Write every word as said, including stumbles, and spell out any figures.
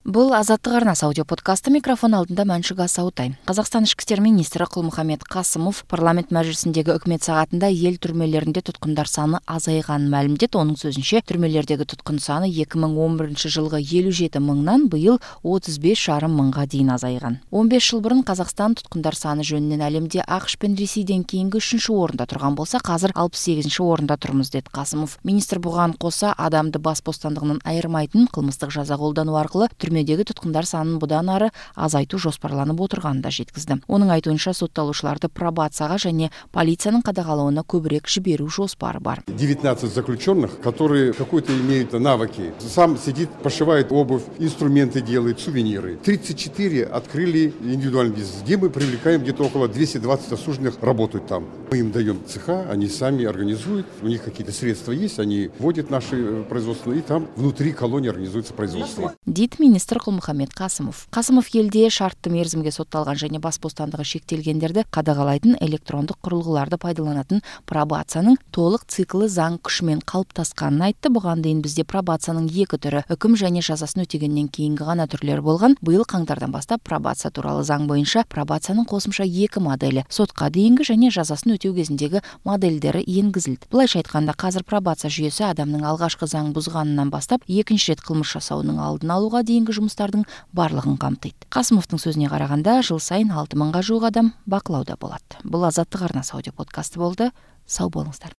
Бұл Азаттық арнасы аудиоподкасты, микрофон алдында Мәншүк Асаутай. Қазақстан ішкі істер министрі Қалмұханбет Қасымов парламент мәжілісіндегі үкімет сағатында ел түрмелерінде тұтқындар саны азайғанын мәлімдеді. Оның сөзінше, түрмелердегі тұтқын саны екі мың он бірінші жылғы елу жеті мыңнан биыл отыз бес жарым мыңға дейін азайған. он бес жыл бұрын Қазақстан тұтқындар саны жөнінен әлемде ақш пен Ресейден кейінгі үшінші орында тұрған болса, қазір алпыс сегізінші орында тұрмыз, деді Қасымов. Министр бұған қоса адамды бас бостандығынан айырмайтын қылмыстық жаза қолдану арқылы түрмедегі тұтқындар санын бұдан ары азайту жоспарланып отырғанын да жеткізді. Оның айтуынша, сотталушыларды пробацияға және полицияның қадағалауына көбірек жіберу жоспары бар. девятнадцать заключенных, которые какой-то имеют навыки. Сам сидит, пошивает обувь, инструменты делает, сувениры. тридцать четыре открыли индивидуальный бизнес, где мы привлекаем где-то около двухсот двадцати осужденных, работают там. Мы им даем цеха, они сами организуют, у них какие-то средства есть, они вводят наши производства, и там внутри колонии организуется производство. Дейді министр Қалмұханбет Қасымов. Қасымов елде шартты мерзімге сотталған және бас бостандығы шектелгендерді қадағалайтын электрондық құрылғыларды пайдаланатын пробацияның толық циклі заң күшімен қалыптасқанын айтты. Бұған дейін бізде пробацияның екі түрі, үкім және жазасын өтегеннен кейінгі ғана түрлері болған. Биыл қаңтардан бастап пробация туралы заң бойынша пробацияның қосымша екі моделі, сотқа дейінгі және жазасын өтеу кезіндегі модельдері енгізілді. Бұлайша айтқанда, қазір пробация жүйесі адамның алғашқы заң бұзғанынан бастап екінші рет қылмыс жасауының алдын алуға дейінгі жұмыстардың барлығын қамтиды. Қасымовтың сөзіне қарағанда, жыл сайын алты мыңға жуық адам бақылауда болады. Бұл Азаттық арнасы аудиоподкасты болды. Сау болыңыздар.